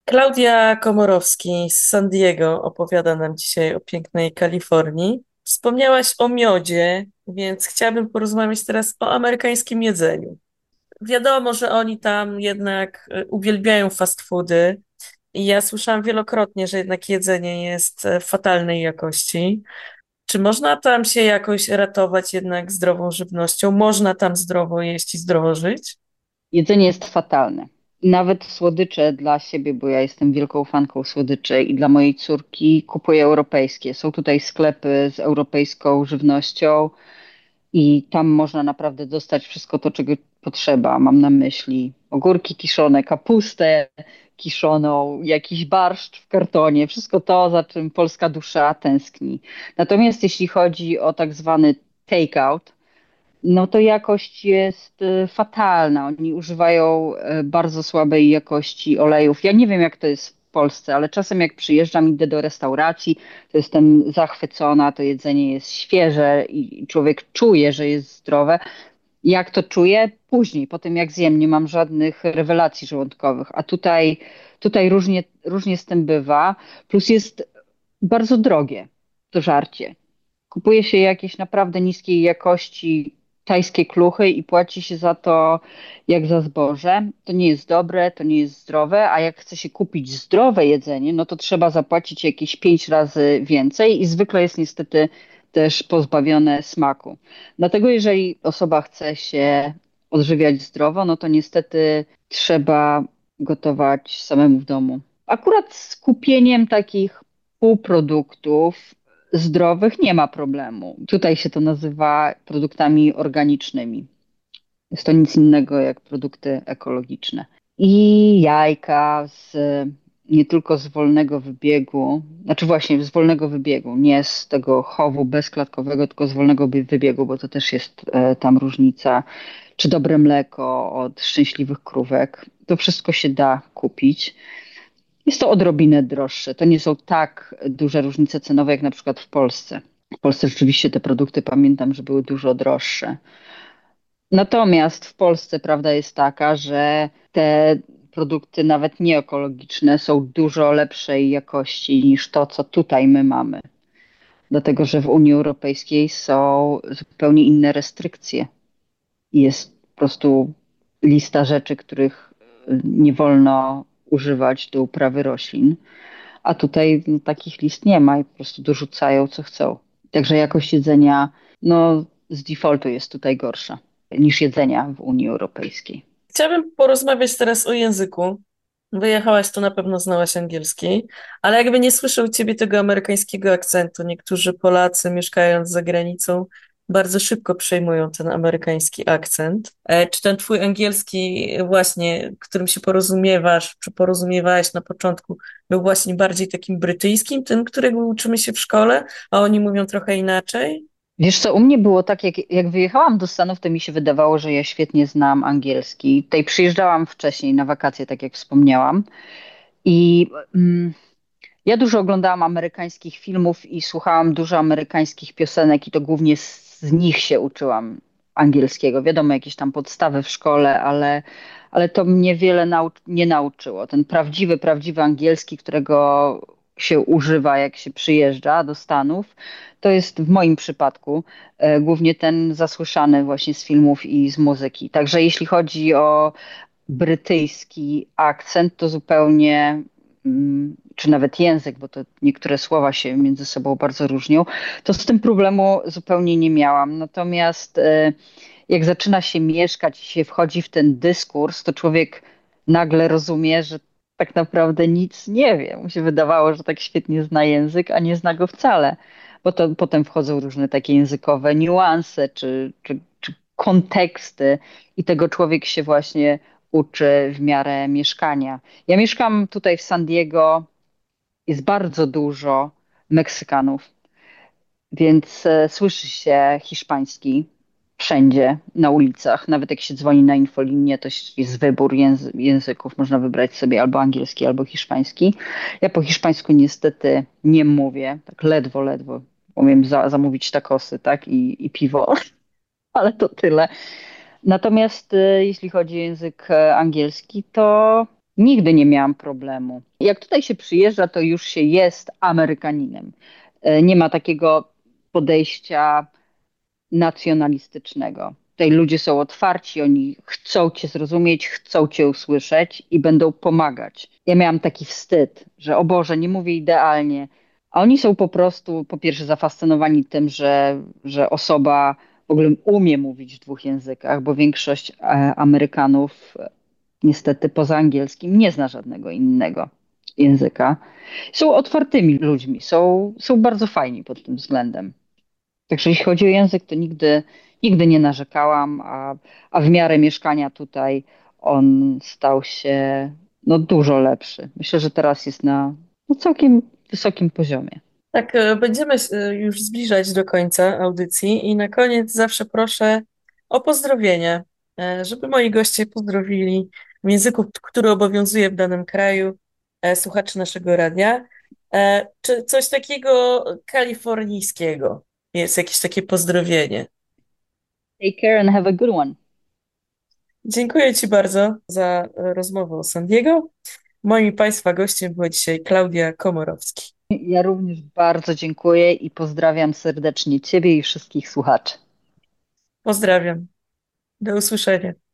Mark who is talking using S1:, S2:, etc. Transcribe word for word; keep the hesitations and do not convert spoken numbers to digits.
S1: Klaudia Komorowski z San Diego opowiada nam dzisiaj o pięknej Kalifornii. Wspomniałaś o miodzie, więc chciałabym porozmawiać teraz o amerykańskim jedzeniu. Wiadomo, że oni tam jednak e, uwielbiają fast foody i ja słyszałam wielokrotnie, że jednak jedzenie jest e, fatalnej jakości. Czy można tam się jakoś ratować jednak zdrową żywnością? Można tam zdrowo jeść i zdrowo żyć?
S2: Jedzenie jest fatalne. Nawet słodycze dla siebie, bo ja jestem wielką fanką słodyczy i dla mojej córki kupuję europejskie. Są tutaj sklepy z europejską żywnością i tam można naprawdę dostać wszystko to, czego potrzeba. Mam na myśli ogórki kiszone, kapustę kiszoną, jakiś barszcz w kartonie, wszystko to, za czym polska dusza tęskni. Natomiast jeśli chodzi o tak zwany take-out, no to jakość jest y, fatalna. Oni używają y, bardzo słabej jakości olejów. Ja nie wiem, jak to jest w Polsce, ale czasem jak przyjeżdżam, idę do restauracji, to jestem zachwycona, to jedzenie jest świeże i człowiek czuje, że jest zdrowe. Jak to czuję? Później, po tym jak zjem, nie mam żadnych rewelacji żołądkowych. A tutaj, tutaj różnie, różnie z tym bywa. Plus jest bardzo drogie to żarcie. Kupuje się jakieś naprawdę niskiej jakości tajskie kluchy i płaci się za to jak za zboże. To nie jest dobre, to nie jest zdrowe, a jak chce się kupić zdrowe jedzenie, no to trzeba zapłacić jakieś pięć razy więcej i zwykle jest niestety też pozbawione smaku. Dlatego jeżeli osoba chce się odżywiać zdrowo, no to niestety trzeba gotować samemu w domu. Akurat z kupieniem takich półproduktów zdrowych nie ma problemu. Tutaj się to nazywa produktami organicznymi. Jest to nic innego jak produkty ekologiczne. I jajka z, nie tylko z wolnego wybiegu, znaczy właśnie z wolnego wybiegu, nie z tego chowu bezklatkowego, tylko z wolnego by- wybiegu, bo to też jest e, tam różnica. Czy dobre mleko od szczęśliwych krówek. To wszystko się da kupić. Jest to odrobinę droższe. To nie są tak duże różnice cenowe jak na przykład w Polsce. W Polsce rzeczywiście te produkty pamiętam, że były dużo droższe. Natomiast w Polsce prawda jest taka, że te produkty nawet nieekologiczne są dużo lepszej jakości niż to, co tutaj my mamy. Dlatego, że w Unii Europejskiej są zupełnie inne restrykcje. Jest po prostu lista rzeczy, których nie wolno używać do uprawy roślin. A tutaj no, takich list nie ma i po prostu dorzucają co chcą. Także jakość jedzenia, no z defaultu jest tutaj gorsza niż jedzenia w Unii Europejskiej.
S1: Chciałabym porozmawiać teraz o języku. Wyjechałaś, to na pewno znałaś angielski, ale jakby nie słyszę u ciebie tego amerykańskiego akcentu. Niektórzy Polacy mieszkając za granicą bardzo szybko przejmują ten amerykański akcent. E, Czy ten twój angielski właśnie, którym się porozumiewasz, czy porozumiewałaś na początku, był właśnie bardziej takim brytyjskim, tym, którego uczymy się w szkole, a oni mówią trochę inaczej?
S2: Wiesz co, u mnie było tak, jak, jak wyjechałam do Stanów, to mi się wydawało, że ja świetnie znam angielski. Tutaj przyjeżdżałam wcześniej na wakacje, tak jak wspomniałam. I mm, ja dużo oglądałam amerykańskich filmów i słuchałam dużo amerykańskich piosenek i to głównie z, z nich się uczyłam angielskiego. Wiadomo, jakieś tam podstawy w szkole, ale, ale to mnie wiele nau nie nauczyło. Ten prawdziwy, prawdziwy angielski, którego się używa, jak się przyjeżdża do Stanów, to jest w moim przypadku e, głównie ten zasłyszany właśnie z filmów i z muzyki. Także jeśli chodzi o brytyjski akcent, to zupełnie, mm, czy nawet język, bo to niektóre słowa się między sobą bardzo różnią, to z tym problemu zupełnie nie miałam. Natomiast e, jak zaczyna się mieszkać i się wchodzi w ten dyskurs, to człowiek nagle rozumie, że tak naprawdę nic nie wie. Mu się wydawało, że tak świetnie zna język, a nie zna go wcale. Bo to potem wchodzą różne takie językowe niuanse czy, czy, czy konteksty i tego człowiek się właśnie uczy w miarę mieszkania. Ja mieszkam tutaj w San Diego, jest bardzo dużo Meksykanów, więc e, słyszy się hiszpański wszędzie, na ulicach. Nawet jak się dzwoni na infolinię, to jest wybór języ języków. Można wybrać sobie albo angielski, albo hiszpański. Ja po hiszpańsku niestety nie mówię, tak ledwo, ledwo. Umiem za zamówić tacosy, tak, i, i piwo, ale to tyle. Natomiast e, jeśli chodzi o język e, angielski, to Nigdy nie miałam problemu. Jak tutaj się przyjeżdża, to już się jest Amerykaninem. E, Nie ma takiego podejścia nacjonalistycznego. Tutaj ludzie są otwarci, oni chcą cię zrozumieć, chcą cię usłyszeć i będą pomagać. Ja miałam taki wstyd, że o Boże, nie mówię idealnie. A oni są po prostu, po pierwsze, zafascynowani tym, że, że osoba w ogóle umie mówić w dwóch językach, bo większość e, Amerykanów e, niestety poza angielskim nie zna żadnego innego języka. Są otwartymi ludźmi, są, są bardzo fajni pod tym względem. Także jeśli chodzi o język, to nigdy, nigdy nie narzekałam, a, a w miarę mieszkania tutaj on stał się no, dużo lepszy. Myślę, że teraz jest na no, całkiem wysokim poziomie.
S1: Tak, e, będziemy się e, już zbliżać do końca audycji i na koniec zawsze proszę o pozdrowienie, e, żeby moi goście pozdrowili w języku, który obowiązuje w danym kraju, e, słuchaczy naszego radia. E, Czy coś takiego kalifornijskiego? Jest jakieś takie pozdrowienie.
S2: Take care and have a good one.
S1: Dziękuję Ci bardzo za e, rozmowę o San Diego. Moim i Państwa gościem była dzisiaj Klaudia Komorowski.
S2: Ja również bardzo dziękuję i pozdrawiam serdecznie Ciebie i wszystkich słuchaczy.
S1: Pozdrawiam. Do usłyszenia.